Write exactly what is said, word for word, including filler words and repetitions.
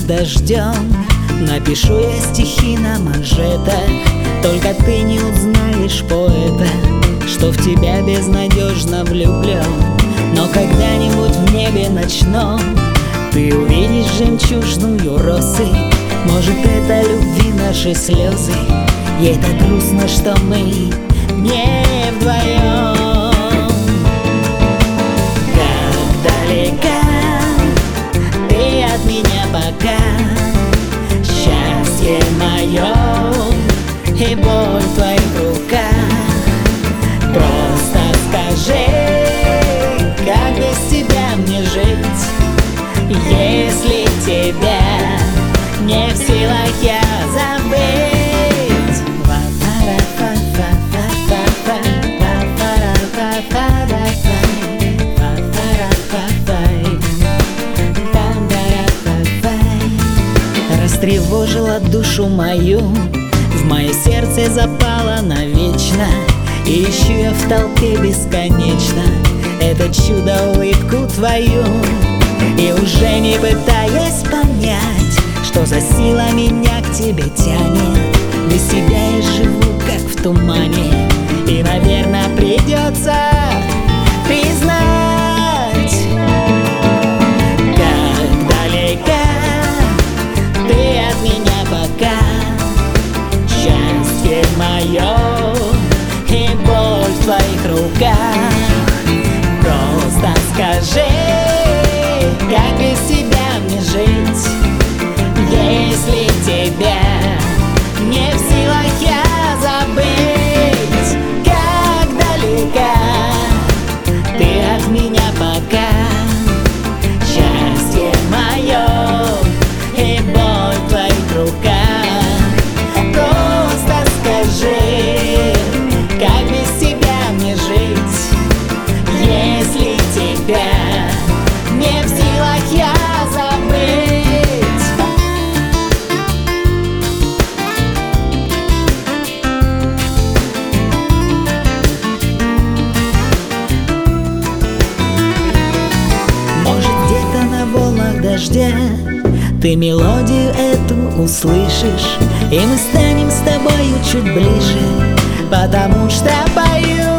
дождем. Напишу я стихи на манжетах, только ты не узнаешь поэта, что в тебя безнадежно влюблен. Но когда-нибудь в небе ночном ты увидишь жемчужную россыпь. Может, это любви наши слезы, ей так грустно, что мы не вдвоем. Как далека ты от меня пока, счастье мое и боль в твоих руках. Просто скажи, как без тебя мне жить, если тебя не в силах я забыть. Растревожила душу мою, в мое сердце запала навечно, и ищу я в толпе бесконечно это чудо, улыбку твою. И уже не пытаясь понять, что за сила меня к тебе тянет, без тебя я живу как в тумане, и, наверное, придется признать, как далека ты от меня пока, счастье мое и боль в твоих руках. Просто скажи, как без тебя мне жить, если тебя не в силах я забыть. Как далека ты от меня пока, счастье мое и боль в твоих руках. Просто скажи, как без тебя мне жить, если тебя не в силах я забыть. Может, где-то на волнах дождя ты мелодию эту услышишь, и мы станем с тобою чуть ближе, потому что пою